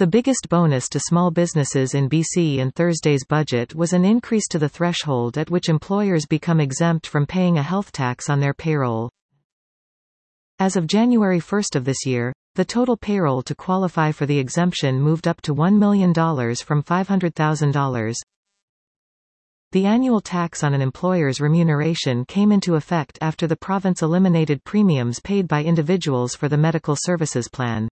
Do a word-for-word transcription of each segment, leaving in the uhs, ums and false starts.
The biggest bonus to small businesses in B C in Thursday's budget was an increase to the threshold at which employers become exempt from paying a health tax on their payroll. As of January first of this year, the total payroll to qualify for the exemption moved up to one million dollars from five hundred thousand dollars. The annual tax on an employer's remuneration came into effect after the province eliminated premiums paid by individuals for the medical services plan.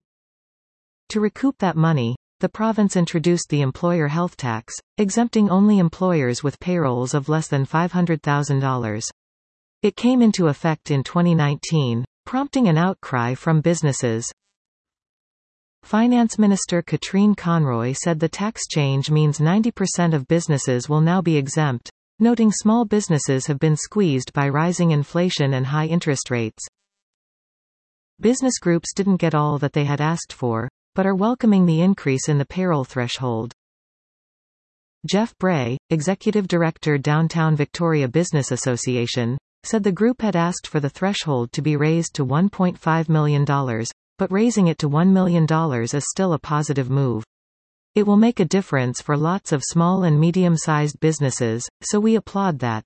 To recoup that money, the province introduced the employer health tax, exempting only employers with payrolls of less than five hundred thousand dollars. It came into effect in twenty nineteen, prompting an outcry from businesses. Finance Minister Katrine Conroy said the tax change means ninety percent of businesses will now be exempt, noting small businesses have been squeezed by rising inflation and high interest rates. Business groups didn't get all that they had asked for, but are welcoming the increase in the payroll threshold. Jeff Bray, Executive Director Downtown Victoria Business Association, said the group had asked for the threshold to be raised to one point five million dollars, but raising it to one million dollars is still a positive move. It will make a difference for lots of small and medium-sized businesses, so we applaud that.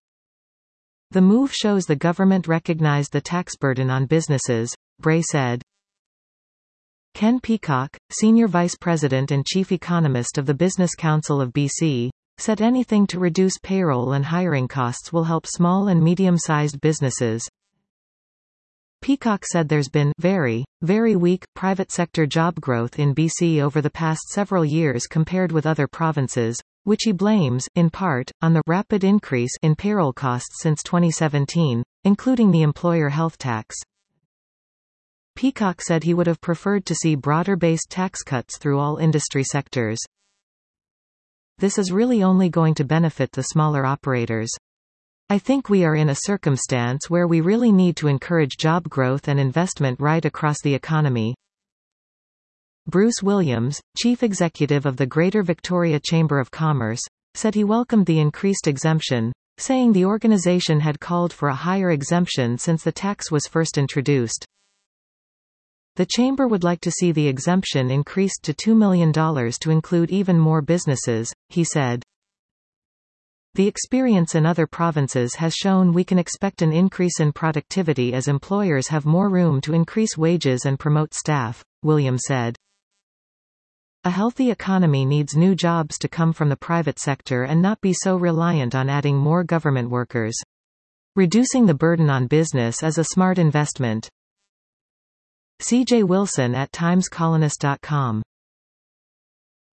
The move shows the government recognized the tax burden on businesses, Bray said. Ken Peacock, Senior Vice President and Chief Economist of the Business Council of B C, said anything to reduce payroll and hiring costs will help small and medium-sized businesses. Peacock said there's been very, very weak private sector job growth in B C over the past several years compared with other provinces, which he blames, in part, on the rapid increase in payroll costs since twenty seventeen, including the employer health tax. Peacock said he would have preferred to see broader-based tax cuts through all industry sectors. This is really only going to benefit the smaller operators. I think we are in a circumstance where we really need to encourage job growth and investment right across the economy. Bruce Williams, Chief Executive of the Greater Victoria Chamber of Commerce, said he welcomed the increased exemption, saying the organization had called for a higher exemption since the tax was first introduced. The Chamber would like to see the exemption increased to two million dollars to include even more businesses, he said. The experience in other provinces has shown we can expect an increase in productivity as employers have more room to increase wages and promote staff, Williams said. A healthy economy needs new jobs to come from the private sector and not be so reliant on adding more government workers. Reducing the burden on business is a smart investment. C J Wilson at times colonist dot com